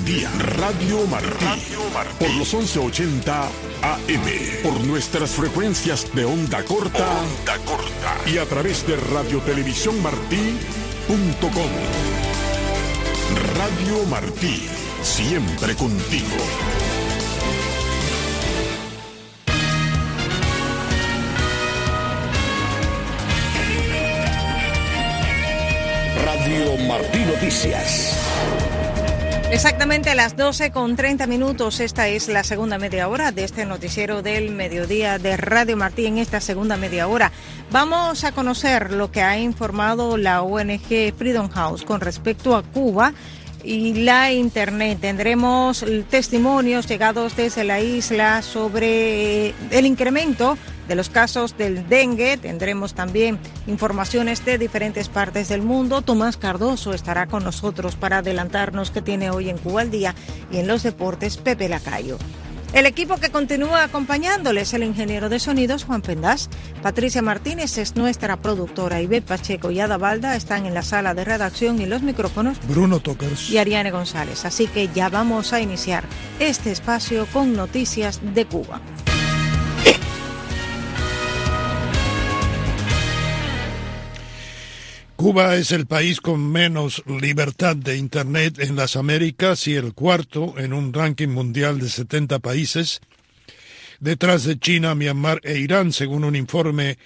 día. Radio Martí. Por los 1180 AM. Por nuestras frecuencias de onda corta. Y a través de radiotelevisiónmartí.com. Radio Martí. Siempre contigo. Radio Martí Noticias. Exactamente a las 12:30. Esta es la segunda media hora de este noticiero del mediodía de Radio Martí. En esta segunda media hora vamos a conocer lo que ha informado la ONG Freedom House con respecto a Cuba y la Internet. Tendremos testimonios llegados desde la isla sobre el incremento de los casos del dengue. Tendremos también informaciones de diferentes partes del mundo. Tomás Cardoso estará con nosotros para adelantarnos qué tiene hoy en Cuba al Día, y en los deportes Pepe Lacayo. El equipo que continúa acompañándoles, el ingeniero de sonidos Juan Pendás, Patricia Martínez es nuestra productora, Ivette Pacheco y Ada Balda están en la sala de redacción y los micrófonos Bruno Tokers y Ariane González. Así que ya vamos a iniciar este espacio con noticias de Cuba. Cuba es el país con menos libertad de Internet en las Américas y el cuarto en un ranking mundial de 70 países, detrás de China, Myanmar e Irán, según un informe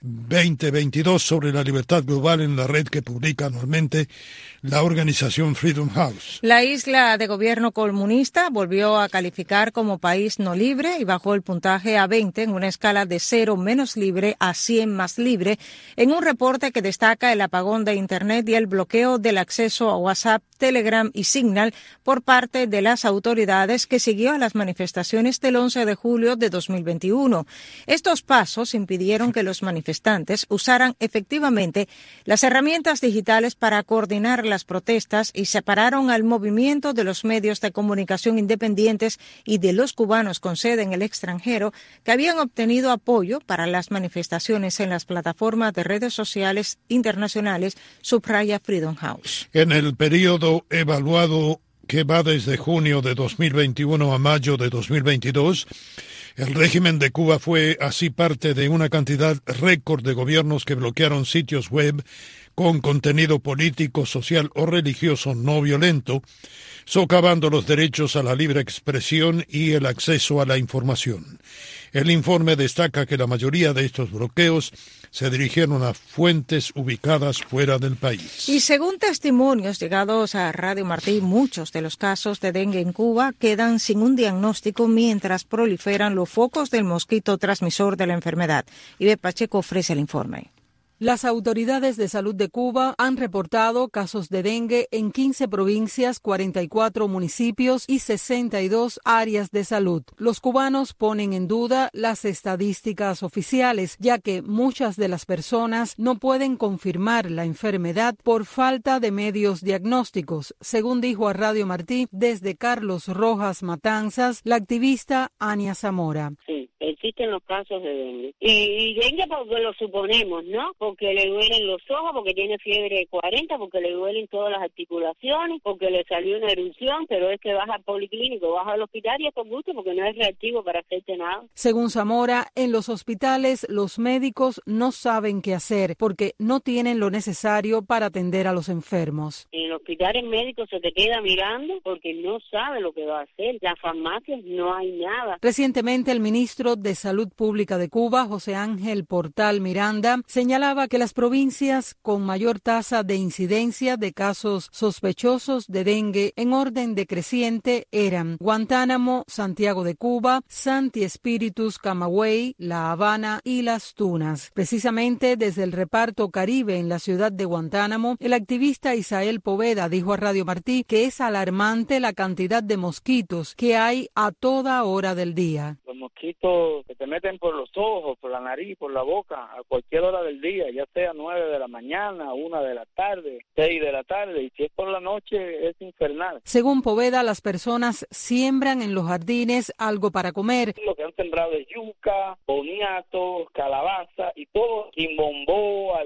2022 sobre la libertad global en la red que publica anualmente la organización Freedom House. La isla de gobierno comunista volvió a calificar como país no libre y bajó el puntaje a 20 en una escala de 0 menos libre a 100 más libre, en un reporte que destaca el apagón de Internet y el bloqueo del acceso a WhatsApp, Telegram y Signal por parte de las autoridades, que siguió a las manifestaciones del 11 de julio de 2021. Estos pasos impidieron que los manifestantes usaran efectivamente las herramientas digitales para coordinar las protestas y separaron al movimiento de los medios de comunicación independientes y de los cubanos con sede en el extranjero que habían obtenido apoyo para las manifestaciones en las plataformas de redes sociales internacionales, subraya Freedom House. En el periodo evaluado, que va desde junio de 2021 a mayo de 2022, el régimen de Cuba fue así parte de una cantidad récord de gobiernos que bloquearon sitios web con contenido político, social o religioso no violento, socavando los derechos a la libre expresión y el acceso a la información. El informe destaca que la mayoría de estos bloqueos se dirigieron a fuentes ubicadas fuera del país. Y según testimonios llegados a Radio Martí, muchos de los casos de dengue en Cuba quedan sin un diagnóstico mientras proliferan los focos del mosquito transmisor de la enfermedad. Ivette Pacheco ofrece el informe. Las autoridades de salud de Cuba han reportado casos de dengue en 15 provincias, 44 municipios y 62 áreas de salud. Los cubanos ponen en duda las estadísticas oficiales, ya que muchas de las personas no pueden confirmar la enfermedad por falta de medios diagnósticos, según dijo a Radio Martí desde Carlos Rojas Matanzas la activista Ania Zamora. Sí, existen los casos de dengue. Y dengue porque lo suponemos, ¿no? Porque le duelen los ojos, porque tiene fiebre de 40, porque le duelen todas las articulaciones, porque le salió una erupción, pero es que vas al policlínico, vas al hospital y es por gusto porque no es reactivo para hacerte nada. Según Zamora, en los hospitales los médicos no saben qué hacer porque no tienen lo necesario para atender a los enfermos. En el hospital el médico se te queda mirando porque no sabe lo que va a hacer. Las farmacias no hay nada. Recientemente el ministro de Salud Pública de Cuba, José Ángel Portal Miranda, señalaba que las provincias con mayor tasa de incidencia de casos sospechosos de dengue en orden decreciente eran Guantánamo, Santiago de Cuba, Santi Espíritus, Camagüey, La Habana y Las Tunas. Precisamente desde el reparto Caribe en la ciudad de Guantánamo, el activista Isael Poveda dijo a Radio Martí que es alarmante la cantidad de mosquitos que hay a toda hora del día. Los mosquitos que te meten por los ojos, por la nariz, por la boca, a cualquier hora del día, ya sea 9 de la mañana, 1 de la tarde, 6 de la tarde, y si es por la noche es infernal. Según Poveda, las personas siembran en los jardines algo para comer. Lo que han sembrado es yuca, boniato, calabaza y todo, quimbombó,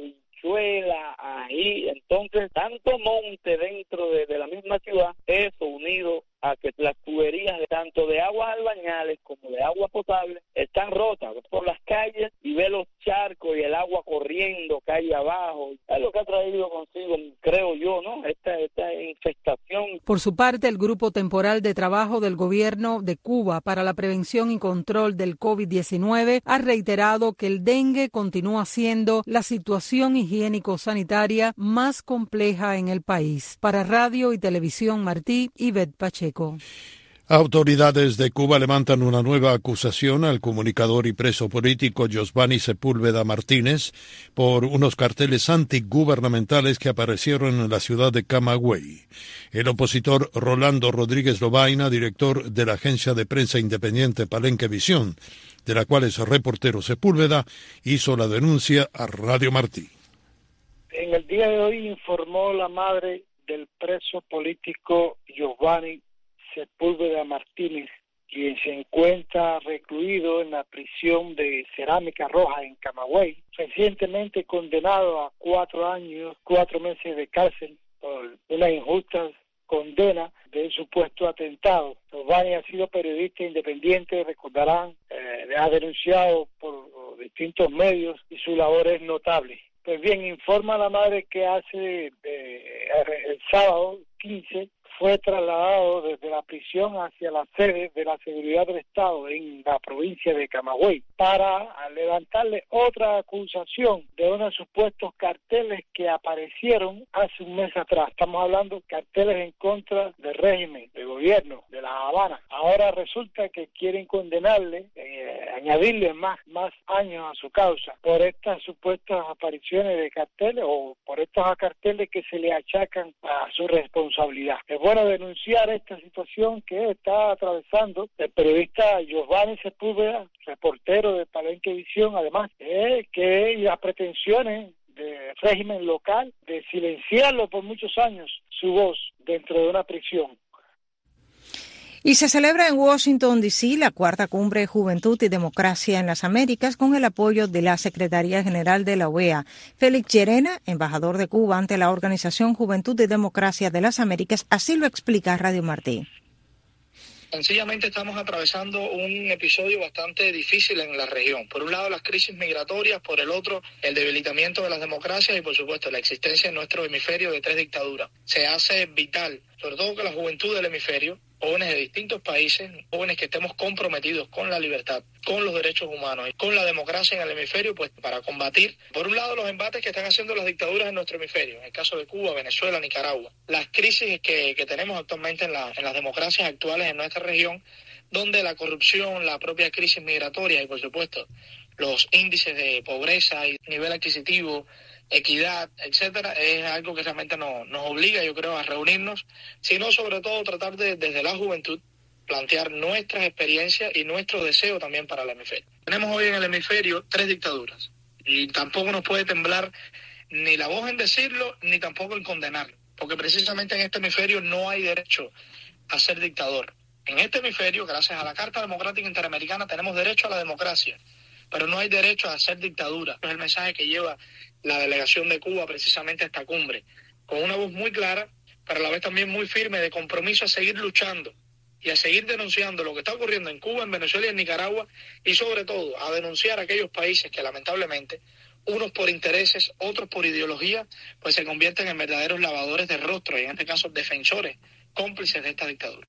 Venezuela, ahí. Entonces, tanto monte dentro de la misma ciudad, eso unido a que las tuberías tanto de aguas albañales como de agua potable están rotas por las calles, y ve los charcos y el agua corriendo calle abajo. Es lo que ha traído consigo, creo yo, ¿no? Esta infestación. Por su parte, el Grupo Temporal de Trabajo del Gobierno de Cuba para la Prevención y Control del COVID-19 ha reiterado que el dengue continúa siendo la situación higiénico-sanitaria más compleja en el país. Para Radio y Televisión Martí, Ivette Pacheco. Autoridades de Cuba levantan una nueva acusación al comunicador y preso político Yosvani Sepúlveda Martínez por unos carteles antigubernamentales que aparecieron en la ciudad de Camagüey. El opositor Rolando Rodríguez Lobaina, director de la agencia de prensa independiente Palenque Visión, de la cual es reportero Sepúlveda, hizo la denuncia a Radio Martí. En el día de hoy informó la madre del preso político Yosvani Sepúlveda Martínez, quien se encuentra recluido en la prisión de Cerámica Roja en Camagüey, recientemente condenado a 4 años, 4 meses de cárcel por una injusta condena de supuesto atentado. Yosvani ha sido periodista independiente, recordarán, ha denunciado por distintos medios y su labor es notable. Pues bien, informa la madre que hace el sábado 15 fue trasladado desde la prisión hacia la sede de la Seguridad del Estado en la provincia de Camagüey para levantarle otra acusación de unos supuestos carteles que aparecieron hace un mes atrás. Estamos hablando de carteles en contra del régimen, del gobierno de La Habana. Ahora resulta que quieren condenarle, añadirle más años a su causa por estas supuestas apariciones de carteles o por estos carteles que se le achacan a su responsabilidad. Es bueno denunciar esta situación que está atravesando el periodista Yosvani Sepúlveda, reportero de Palenque Visión, además que las pretensiones del régimen local de silenciarlo por muchos años, su voz dentro de una prisión. Y se celebra en Washington, D.C., la 4ª Cumbre Juventud y Democracia en las Américas con el apoyo de la Secretaría General de la OEA. Félix Llerena, embajador de Cuba ante la Organización Juventud y Democracia de las Américas, así lo explica Radio Martí. Sencillamente estamos atravesando un episodio bastante difícil en la región. Por un lado, las crisis migratorias, por el otro, el debilitamiento de las democracias y, por supuesto, la existencia en nuestro hemisferio de 3 dictaduras. Se hace vital, sobre todo que la juventud del hemisferio, jóvenes de distintos países, jóvenes que estemos comprometidos con la libertad, con los derechos humanos y con la democracia en el hemisferio, pues para combatir, por un lado, los embates que están haciendo las dictaduras en nuestro hemisferio, en el caso de Cuba, Venezuela, Nicaragua, las crisis que tenemos actualmente en las democracias actuales en nuestra región, donde la corrupción, la propia crisis migratoria y, por supuesto, los índices de pobreza y nivel adquisitivo, equidad, etcétera, es algo que realmente nos obliga, yo creo, a reunirnos, sino sobre todo tratar desde la juventud plantear nuestras experiencias y nuestro deseo también para el hemisferio. Tenemos hoy en el hemisferio 3 dictaduras y tampoco nos puede temblar ni la voz en decirlo ni tampoco en condenarlo, porque precisamente en este hemisferio no hay derecho a ser dictador. En este hemisferio, gracias a la Carta Democrática Interamericana, tenemos derecho a la democracia, pero no hay derecho a ser dictadura. Es el mensaje que lleva la delegación de Cuba precisamente a esta cumbre, con una voz muy clara, pero a la vez también muy firme de compromiso a seguir luchando y a seguir denunciando lo que está ocurriendo en Cuba, en Venezuela y en Nicaragua, y sobre todo a denunciar a aquellos países que lamentablemente, unos por intereses, otros por ideología, pues se convierten en verdaderos lavadores de rostro y en este caso defensores, cómplices de esta dictadura.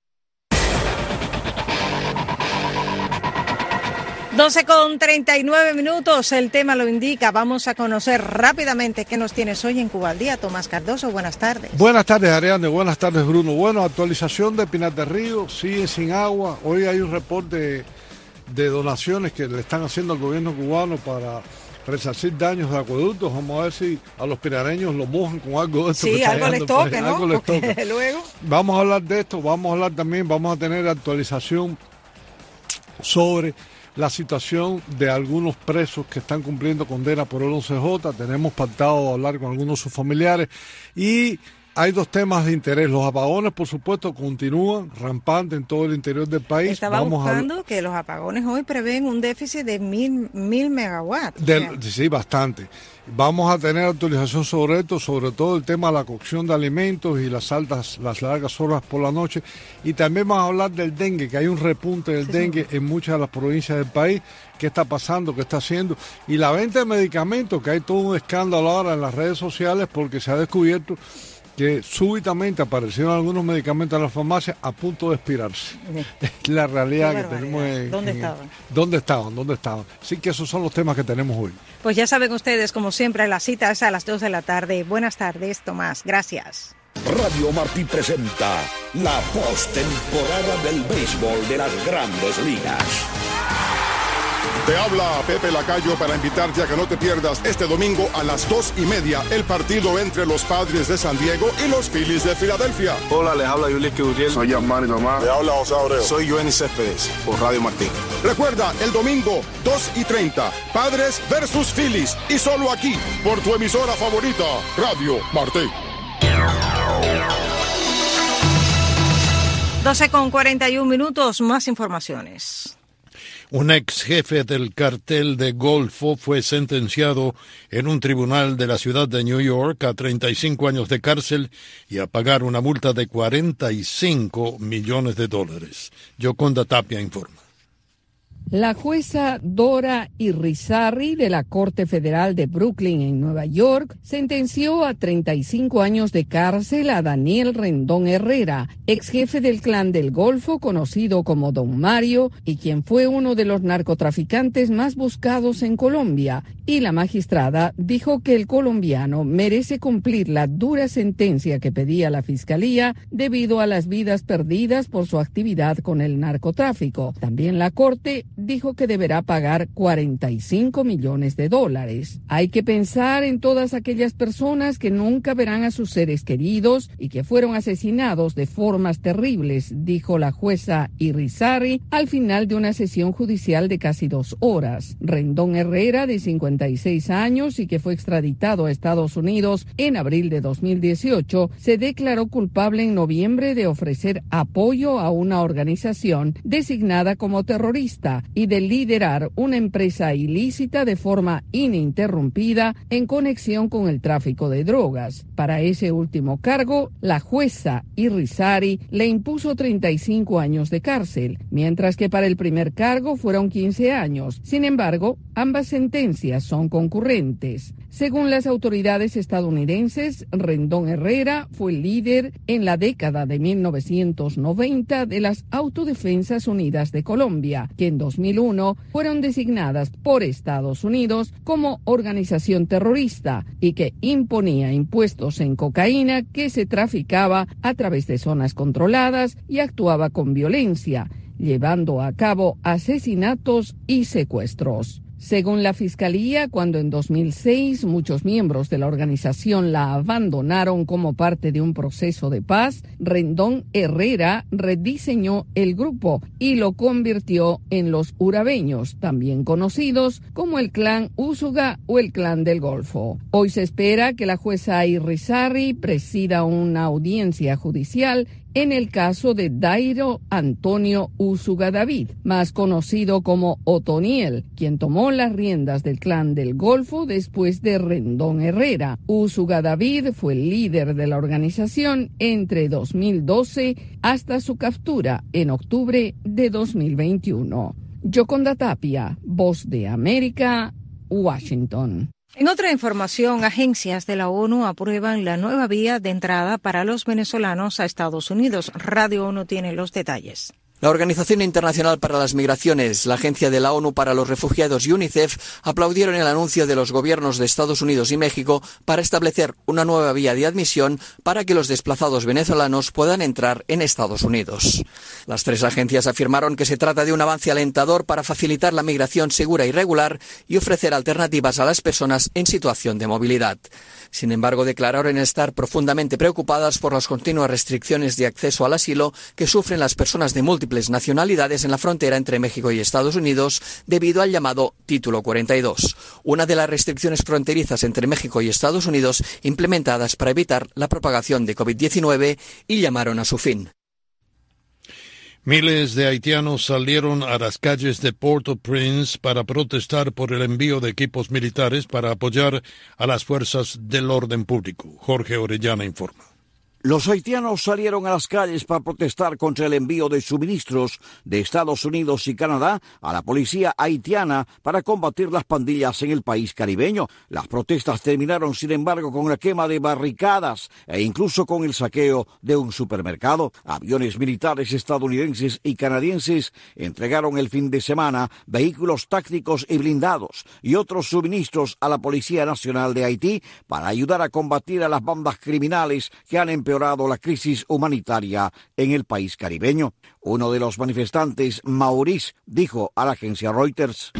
12:39, el tema lo indica. Vamos a conocer rápidamente qué nos tienes hoy en Cuba al Día. Tomás Cardoso, buenas tardes. Buenas tardes, Ariane, buenas tardes, Bruno. Bueno, actualización de Pinar del Río, sigue sin agua. Hoy hay un reporte de donaciones que le están haciendo al gobierno cubano para resarcir daños de acueductos. Vamos a ver si a los pinareños los mojan con algo de esto. Sí, que algo les toque, ¿no? Algo les toque. Luego vamos a hablar de esto, vamos a hablar también, vamos a tener actualización sobre la situación de algunos presos que están cumpliendo condena por el 11J. Tenemos pactado hablar con algunos de sus familiares y hay dos temas de interés. Los apagones, por supuesto, continúan rampantes en todo el interior del país. Estaba buscando que los apagones hoy prevén un déficit de 1.000 megawatts. Sí, bastante. Vamos a tener actualización sobre esto, sobre todo el tema de la cocción de alimentos y las largas horas por la noche. Y también vamos a hablar del dengue, que hay un repunte del dengue en muchas de las provincias del país. ¿Qué está pasando? ¿Qué está haciendo? Y la venta de medicamentos, que hay todo un escándalo ahora en las redes sociales porque se ha descubierto que súbitamente aparecieron algunos medicamentos en la farmacia a punto de expirarse. Es la realidad que tenemos. ¿Dónde estaban? Así que esos son los temas que tenemos hoy. Pues ya saben ustedes, como siempre, la cita es a las 2 de la tarde. Buenas tardes, Tomás. Gracias. Radio Martí presenta la postemporada del béisbol de las Grandes Ligas. Te habla Pepe Lacayo para invitarte a que no te pierdas este domingo a las 2:30 el partido entre los Padres de San Diego y los Phillies de Filadelfia. Hola, les habla Yuliski Uriel. Soy Yasmani Tomás. Le habla José Abreu. Soy Joenny Céspedes por Radio Martí. Recuerda, el domingo 2:30, Padres versus Phillies, y solo aquí, por tu emisora favorita, Radio Martí. 12:41, más informaciones. Un ex jefe del cartel de Golfo fue sentenciado en un tribunal de la ciudad de New York a 35 años de cárcel y a pagar una multa de $45 millones. Yoconda Tapia informa. La jueza Dora Irizarry de la Corte Federal de Brooklyn en Nueva York sentenció a 35 años de cárcel a Daniel Rendón Herrera, ex jefe del Clan del Golfo conocido como Don Mario y quien fue uno de los narcotraficantes más buscados en Colombia. Y la magistrada dijo que el colombiano merece cumplir la dura sentencia que pedía la fiscalía debido a las vidas perdidas por su actividad con el narcotráfico. También la Corte dijo que deberá pagar $45 millones. Hay que pensar en todas aquellas personas que nunca verán a sus seres queridos y que fueron asesinados de formas terribles, dijo la jueza Irizarry al final de una sesión judicial de casi 2 horas. Rendón Herrera, de 56 años y que fue extraditado a Estados Unidos en abril de 2018, se declaró culpable en noviembre de ofrecer apoyo a una organización designada como terrorista y de liderar una empresa ilícita de forma ininterrumpida en conexión con el tráfico de drogas. Para ese último cargo, la jueza Irizarry le impuso 35 años de cárcel, mientras que para el primer cargo fueron 15 años. Sin embargo, ambas sentencias son concurrentes. Según las autoridades estadounidenses, Rendón Herrera fue líder en la década de 1990 de las Autodefensas Unidas de Colombia, que en 2001 fueron designadas por Estados Unidos como organización terrorista y que imponía impuestos en cocaína que se traficaba a través de zonas controladas y actuaba con violencia, llevando a cabo asesinatos y secuestros. Según la Fiscalía, cuando en 2006 muchos miembros de la organización la abandonaron como parte de un proceso de paz, Rendón Herrera rediseñó el grupo y lo convirtió en los urabeños, también conocidos como el Clan Úsuga o el Clan del Golfo. Hoy se espera que la jueza Irizarry presida una audiencia judicial en el caso de Dairo Antonio Úsuga David, más conocido como Otoniel, quien tomó las riendas del Clan del Golfo después de Rendón Herrera. Úsuga David fue el líder de la organización entre 2012 hasta su captura en octubre de 2021. Yoconda Tapia, Voz de América, Washington. En otra información, agencias de la ONU aprueban la nueva vía de entrada para los venezolanos a Estados Unidos. Radio ONU tiene los detalles. La Organización Internacional para las Migraciones, la Agencia de la ONU para los Refugiados y UNICEF aplaudieron el anuncio de los gobiernos de Estados Unidos y México para establecer una nueva vía de admisión para que los desplazados venezolanos puedan entrar en Estados Unidos. Las 3 agencias afirmaron que se trata de un avance alentador para facilitar la migración segura y regular y ofrecer alternativas a las personas en situación de movilidad. Sin embargo, declararon estar profundamente preocupadas por las continuas restricciones de acceso al asilo que sufren las personas de múltiples múltiples nacionalidades en la frontera entre México y Estados Unidos debido al llamado Título 42, una de las restricciones fronterizas entre México y Estados Unidos implementadas para evitar la propagación de COVID-19 y llamaron a su fin. Miles de haitianos salieron a las calles de Port-au-Prince para protestar por el envío de equipos militares para apoyar a las fuerzas del orden público. Jorge Orellana informa. Los haitianos salieron a las calles para protestar contra el envío de suministros de Estados Unidos y Canadá a la policía haitiana para combatir las pandillas en el país caribeño. Las protestas terminaron, sin embargo, con la quema de barricadas e incluso con el saqueo de un supermercado. Aviones militares estadounidenses y canadienses entregaron el fin de semana vehículos tácticos y blindados y otros suministros a la Policía Nacional de Haití para ayudar a combatir a las bandas criminales que han empeorado la crisis humanitaria en el país caribeño. Uno de los manifestantes, Maurice, dijo a la agencia Reuters: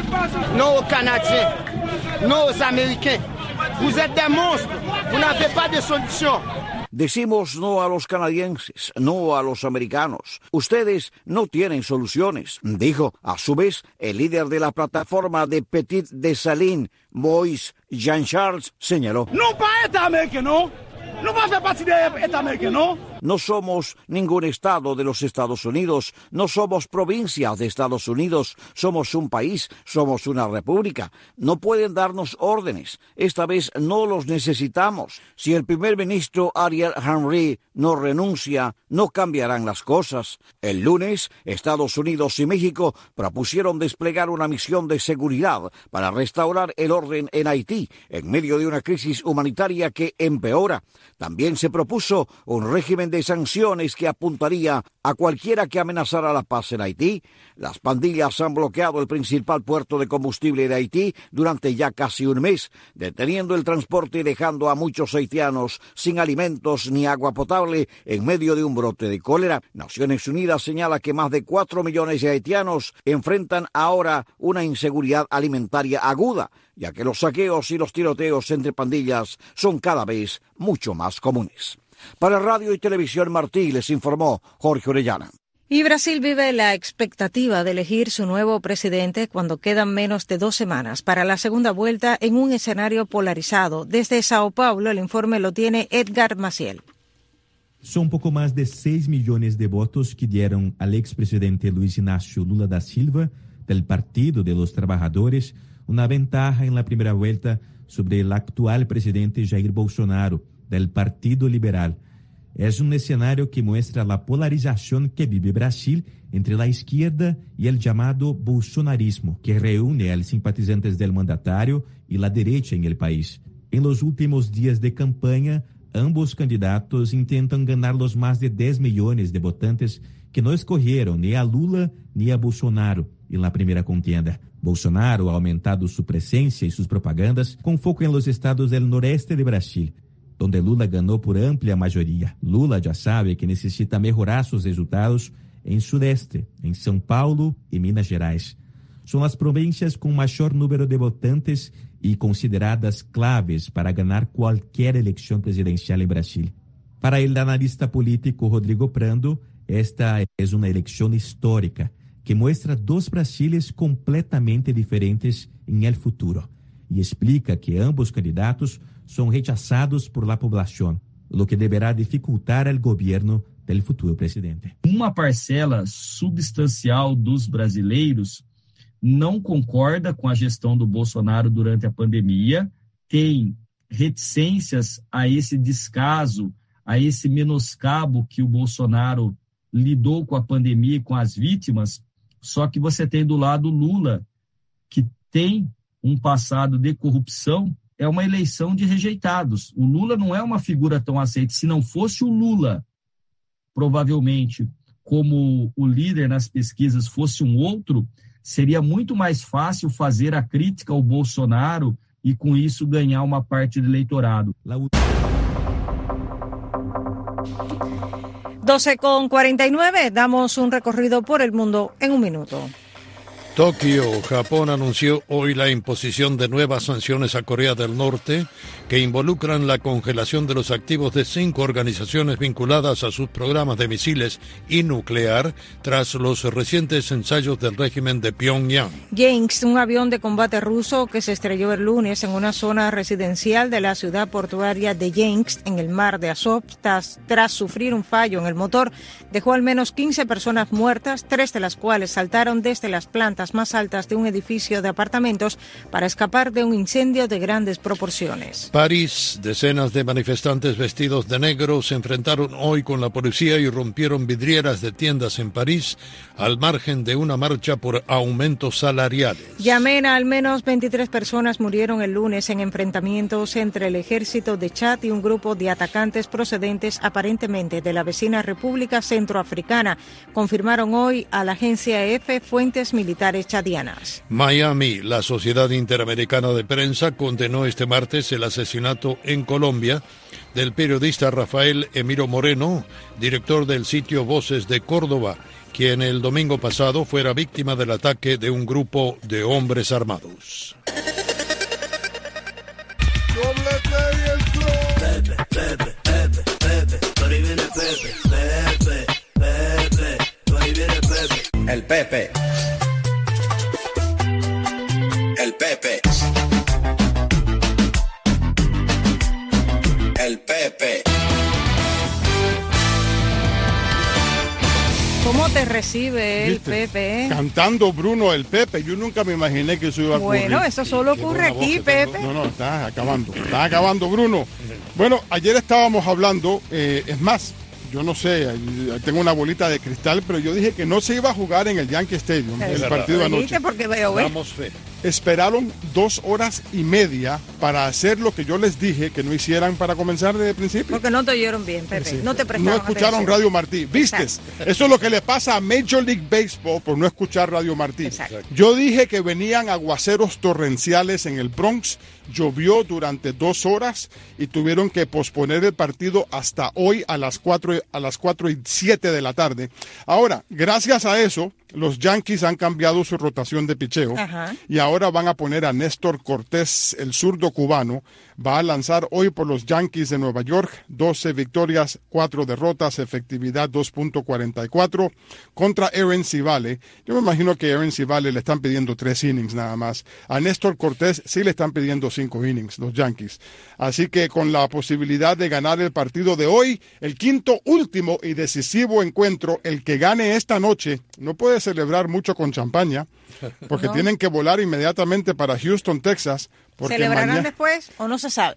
No Canadiens, no Américains, vous êtes des monstres, vous n'avez pas de solution. Decimos no a los canadienses, no a los americanos. Ustedes no tienen soluciones, dijo. A su vez, el líder de la plataforma de Petit Dessalines, Moïse Jean-Charles, señaló: No para esta América, no. No va a ser parte de esta América, ¿no? No somos ningún estado de los Estados Unidos, no somos provincias de Estados Unidos, somos un país, somos una república. No pueden darnos órdenes, esta vez no los necesitamos. Si el primer ministro Ariel Henry no renuncia, no cambiarán las cosas. El lunes, Estados Unidos y México propusieron desplegar una misión de seguridad para restaurar el orden en Haití, en medio de una crisis humanitaria que empeora. También se propuso un régimen de sanciones que apuntaría a cualquiera que amenazara la paz en Haití. Las pandillas han bloqueado el principal puerto de combustible de Haití durante ya casi un mes, deteniendo el transporte y dejando a muchos haitianos sin alimentos ni agua potable en medio de un brote de cólera. Naciones Unidas señala que más de 4 millones de haitianos enfrentan ahora una inseguridad alimentaria aguda, ya que los saqueos y los tiroteos entre pandillas son cada vez mucho más comunes. Para Radio y Televisión Martí les informó Jorge Orellana. Y Brasil vive la expectativa de elegir su nuevo presidente cuando quedan menos de 2 semanas para la segunda vuelta en un escenario polarizado. Desde Sao Paulo, el informe lo tiene Edgar Maciel. Son poco más de 6 millones de votos que dieron al expresidente Luis Inácio Lula da Silva, del Partido de los Trabajadores, una ventaja en la primera vuelta sobre el actual presidente Jair Bolsonaro, del Partido Liberal. Es un escenario que muestra la polarización que vive Brasil entre la izquierda y el llamado bolsonarismo, que reúne a los simpatizantes del mandatario y la derecha en el país. En los últimos días de campaña, ambos candidatos intentan ganar los más de 10 millones de votantes que no escogieron ni a Lula ni a Bolsonaro en la primera contienda. Bolsonaro ha aumentado su presencia y sus propagandas con foco en los estados del noreste de Brasil, donde Lula ganó por amplia mayoría. Lula ya sabe que necesita mejorar sus resultados en Sudeste, en São Paulo y Minas Gerais. Son las provincias con mayor número de votantes y consideradas claves para ganar cualquier elección presidencial en Brasil. Para el analista político Rodrigo Prando, esta es una elección histórica que muestra 2 Brasiles completamente diferentes en el futuro y explica que ambos candidatos son rechazados por la población, lo que deberá dificultar el gobierno del futuro presidente. Uma parcela substancial dos brasileiros não concorda com a gestão do Bolsonaro durante a pandemia, tem reticências a esse descaso, a esse menoscabo que o Bolsonaro lidou com a pandemia e com as vítimas, só que você tem do lado Lula, que tem um passado de corrupção. É uma eleição de rejeitados. O Lula não é uma figura tão aceita. Se não fosse o Lula, provavelmente, como o líder nas pesquisas fosse um outro, seria muito mais fácil fazer a crítica ao Bolsonaro e, com isso, ganhar uma parte do eleitorado. 12:49, damos un recorrido por el mundo en un minuto. Tokio, Japón anunció hoy la imposición de nuevas sanciones a Corea del Norte que involucran la congelación de los activos de 5 organizaciones vinculadas a sus programas de misiles y nuclear tras los recientes ensayos del régimen de Pyongyang. Yanks, un avión de combate ruso que se estrelló el lunes en una zona residencial de la ciudad portuaria de Yanks en el mar de Azov tras sufrir un fallo en el motor, dejó al menos 15 personas muertas, 3 de las cuales saltaron desde las plantas más altas de un edificio de apartamentos para escapar de un incendio de grandes proporciones. París, decenas de manifestantes vestidos de negro se enfrentaron hoy con la policía y rompieron vidrieras de tiendas en París al margen de una marcha por aumentos salariales. Yamena, al menos 23 personas murieron el lunes en enfrentamientos entre el ejército de Chad y un grupo de atacantes procedentes aparentemente de la vecina República Centroafricana, confirmaron hoy a la agencia EFE fuentes militares chadianas. Miami, la Sociedad Interamericana de Prensa condenó este martes el asesinato en Colombia del periodista Rafael Emiro Moreno, director del sitio Voces de Córdoba, quien el domingo pasado fuera víctima del ataque de un grupo de hombres armados. El Pepe. El Pepe. El Pepe. ¿Cómo te recibe el ¿Viste? Pepe? Cantando Bruno el Pepe. Yo nunca me imaginé que eso iba a ocurrir. Bueno, eso solo ocurre aquí, Pepe. No, estás acabando, Bruno. Bueno, ayer estábamos hablando, es más, yo no sé, tengo una bolita de cristal, pero yo dije que no se iba a jugar en el Yankee Stadium, el partido de anoche. Porque veo, ¿ves? Damos fe. Esperaron 2 horas y media para hacer lo que yo les dije que no hicieran para comenzar desde el principio. Porque no te oyeron bien, Pepe. No te prestaron No escucharon atención. Radio Martí. ¿Viste? Eso es lo que le pasa a Major League Baseball por no escuchar Radio Martí. Exacto. Yo dije que venían aguaceros torrenciales en el Bronx. Llovió durante 2 horas y tuvieron que posponer el partido hasta hoy a las 4:07 de la tarde. Ahora, gracias a eso, los Yankees han cambiado su rotación de picheo. Ajá. Y ahora van a poner a Néstor Cortés, el zurdo cubano. Va a lanzar hoy por los Yankees de Nueva York, 12 victorias, 4 derrotas, efectividad 2.44 contra Aaron Civale. Yo me imagino que a Aaron Civale le están pidiendo 3 innings nada más. A Néstor Cortés sí le están pidiendo 5 innings los Yankees. Así que con la posibilidad de ganar el partido de hoy, el quinto, último y decisivo encuentro, el que gane esta noche, no puede celebrar mucho con champaña, porque No. tienen que volar inmediatamente para Houston, Texas. Porque ¿Celebrarán después o no se sabe?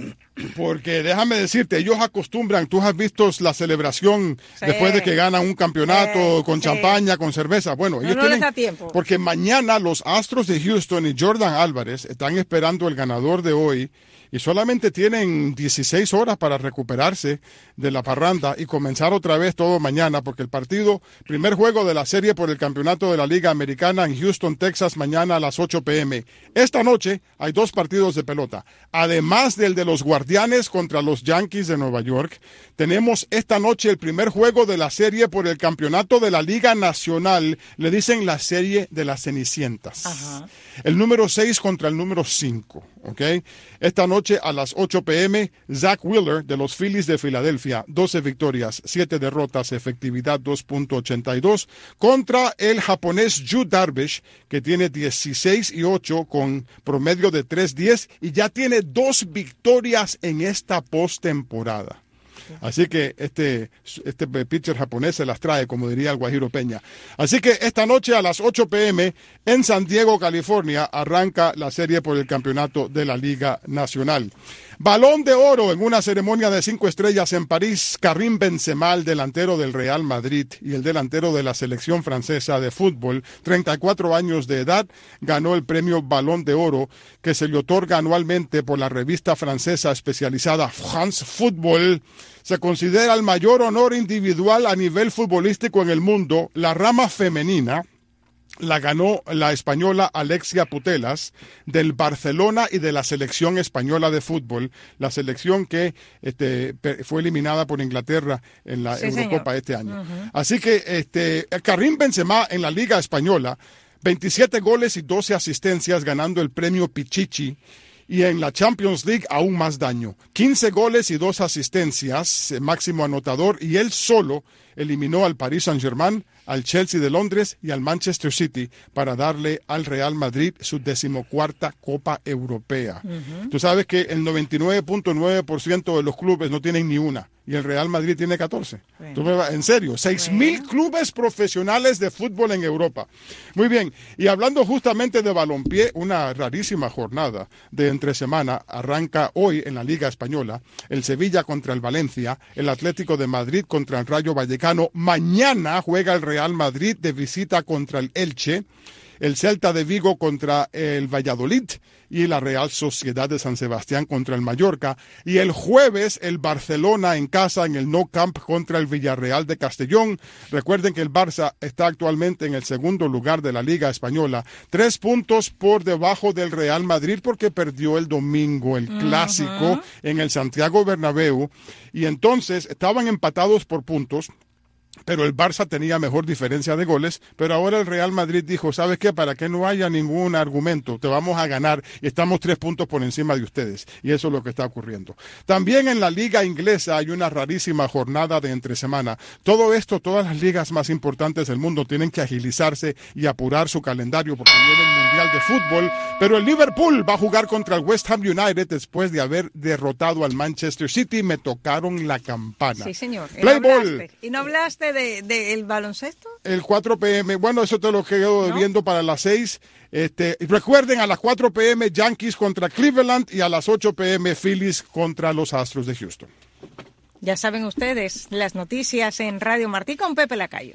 Porque déjame decirte, ellos acostumbran, tú has visto la celebración Sí. después de que ganan un campeonato con sí. champaña, con cerveza. Bueno, ellos No tienen, les da tiempo. porque mañana los Astros de Houston y Jordan Álvarez están esperando el ganador de hoy y solamente tienen 16 horas para recuperarse de la parranda y comenzar otra vez todo mañana, porque el partido, primer juego de la serie por el campeonato de la Liga Americana en Houston, Texas, mañana a las 8 p.m. Esta noche hay 2 partidos de pelota. Además del de los Guardianes contra los Yankees de Nueva York, tenemos esta noche el primer juego de la serie por el campeonato de la Liga Nacional. Le dicen la serie de las Cenicientas. Ajá. El número 6 contra el número 5, ¿ok? Esta noche a las 8 p.m., Zach Wheeler de los Phillies de Filadelfia, 12 victorias, 7 derrotas, efectividad 2.82, contra el japonés Yu Darvish, que tiene 16-8 con promedio de 3.10 y ya tiene 2 victorias en esta postemporada. Así que este pitcher japonés se las trae, como diría el Guajiro Peña. Así que esta noche a las 8 p.m. en San Diego, California, arranca la serie por el campeonato de la Liga Nacional. Balón de oro en una ceremonia de 5 estrellas en París. Karim Benzema, el delantero del Real Madrid y el delantero de la selección francesa de fútbol, 34 años de edad, ganó el premio Balón de Oro que se le otorga anualmente por la revista francesa especializada France Football. Se considera el mayor honor individual a nivel futbolístico en el mundo. La rama femenina la ganó la española Alexia Putellas del Barcelona y de la selección española de fútbol, la selección que fue eliminada por Inglaterra en la Eurocopa este año. Así que Karim Benzema en la Liga Española 27 goles y 12 asistencias, ganando el premio Pichichi. Y en la Champions League aún más daño. 15 goles y 2 asistencias, máximo anotador, y él solo eliminó al Paris Saint-Germain, al Chelsea de Londres y al Manchester City para darle al Real Madrid su 14ª Copa Europea. Tú sabes que el 99.9% de los clubes no tienen ni una. Y el Real Madrid tiene 14. En serio, 6,000 clubes profesionales de fútbol en Europa. Muy bien, y hablando justamente de balompié, una rarísima jornada de entre semana arranca hoy en la Liga Española, el Sevilla contra el Valencia, el Atlético de Madrid contra el Rayo Vallecano. Mañana juega el Real Madrid de visita contra el Elche, el Celta de Vigo contra el Valladolid y la Real Sociedad de San Sebastián contra el Mallorca. Y el jueves el Barcelona en casa en el Nou Camp contra el Villarreal de Castellón. Recuerden que el Barça está actualmente en el segundo lugar de la Liga Española, 3 puntos por debajo del Real Madrid porque perdió el domingo el clásico en el Santiago Bernabéu. Y entonces estaban empatados por puntos, pero el Barça tenía mejor diferencia de goles, pero ahora el Real Madrid dijo, ¿sabes qué? Para que no haya ningún argumento, te vamos a ganar y estamos 3 puntos por encima de ustedes. Y eso es lo que está ocurriendo. También en la liga inglesa hay una rarísima jornada de entre semana. Todo esto, todas las ligas más importantes del mundo tienen que agilizarse y apurar su calendario porque viene el Mundial de Fútbol, pero el Liverpool va a jugar contra el West Ham United después de haber derrotado al Manchester City. Me tocaron la campana. Sí, señor. Play ball. ¿Y no hablaste de el baloncesto? El 4 p.m. Bueno, eso te lo quedo debiendo para las 6. Recuerden, a las 4 p.m. Yankees contra Cleveland y a las 8 p.m. Phillies contra los Astros de Houston. Ya saben ustedes, las noticias en Radio Martí con Pepe Lacayo.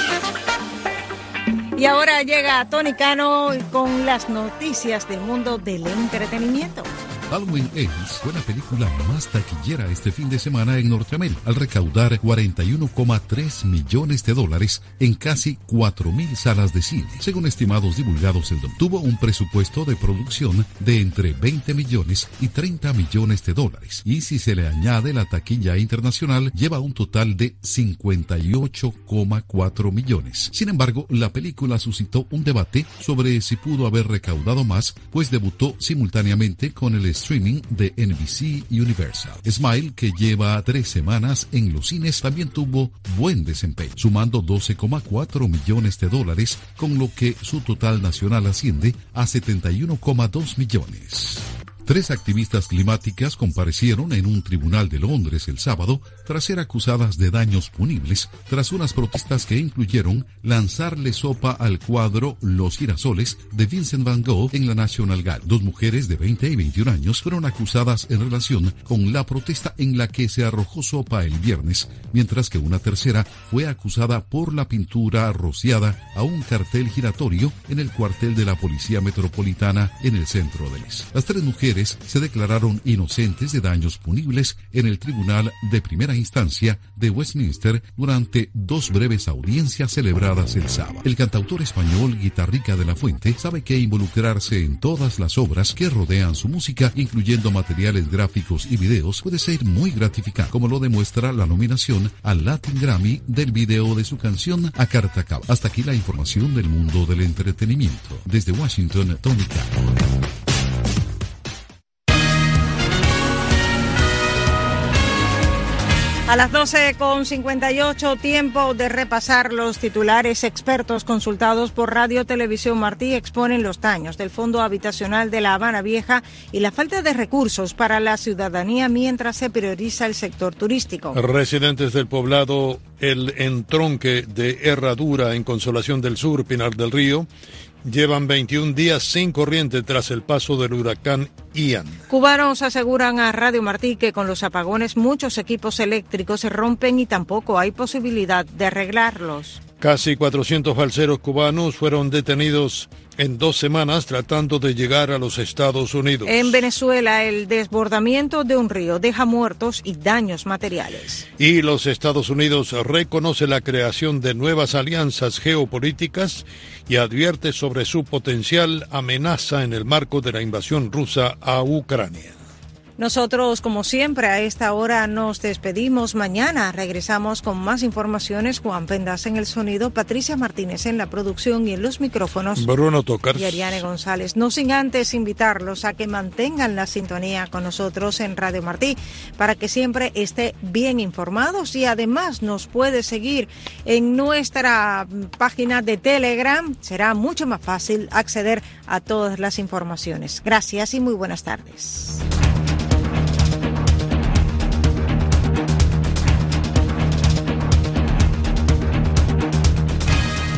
Y ahora llega Tony Cano con las noticias del mundo del entretenimiento. Halloween Ends fue la película más taquillera este fin de semana en Norteamérica, al recaudar $41,3 millones en casi 4,000 salas de cine. Según estimados divulgados el domingo, tuvo un presupuesto de producción de entre 20 millones y 30 millones de dólares. Y si se le añade la taquilla internacional, lleva un total de 58,4 millones. Sin embargo, la película suscitó un debate sobre si pudo haber recaudado más, pues debutó simultáneamente con el streaming de NBC Universal. Smile, que lleva 3 semanas en los cines, también tuvo buen desempeño, sumando 12,4 millones de dólares, con lo que su total nacional asciende a 71,2 millones. 3 activistas climáticas comparecieron en un tribunal de Londres el sábado tras ser acusadas de daños punibles tras unas protestas que incluyeron lanzarle sopa al cuadro Los Girasoles de Vincent Van Gogh en la National Gallery. 2 mujeres de 20 y 21 años fueron acusadas en relación con la protesta en la que se arrojó sopa el viernes, mientras que una tercera fue acusada por la pintura rociada a un cartel giratorio en el cuartel de la Policía Metropolitana en el centro del este. Las 3 mujeres se declararon inocentes de daños punibles en el Tribunal de Primera Instancia de Westminster durante 2 breves audiencias celebradas el sábado. El cantautor español Guitarrica de la Fuente sabe que involucrarse en todas las obras que rodean su música, incluyendo materiales gráficos y videos, puede ser muy gratificante, como lo demuestra la nominación al Latin Grammy del video de su canción A Carta Cabal. Hasta aquí la información del mundo del entretenimiento. Desde Washington, Tony Cano. A las 12:58, tiempo de repasar los titulares. Expertos consultados por Radio Televisión Martí exponen los daños del Fondo Habitacional de La Habana Vieja y la falta de recursos para la ciudadanía mientras se prioriza el sector turístico. Residentes del poblado El Entronque de Herradura en Consolación del Sur, Pinar del Río, llevan 21 días sin corriente tras el paso del huracán Ian. Cubanos aseguran a Radio Martí que con los apagones muchos equipos eléctricos se rompen y tampoco hay posibilidad de arreglarlos. Casi 400 balseros cubanos fueron detenidos en 2 semanas tratando de llegar a los Estados Unidos. En Venezuela, el desbordamiento de un río deja muertos y daños materiales. Y los Estados Unidos reconoce la creación de nuevas alianzas geopolíticas y advierte sobre su potencial amenaza en el marco de la invasión rusa a Ucrania. Nosotros, como siempre, a esta hora nos despedimos. Mañana regresamos con más informaciones. Juan Pendas en el sonido, Patricia Martínez en la producción y en los micrófonos, Bruno Tocars y Ariane González. No sin antes invitarlos a que mantengan la sintonía con nosotros en Radio Martí para que siempre esté bien informados, y además nos puede seguir en nuestra página de Telegram. Será mucho más fácil acceder a todas las informaciones. Gracias y muy buenas tardes.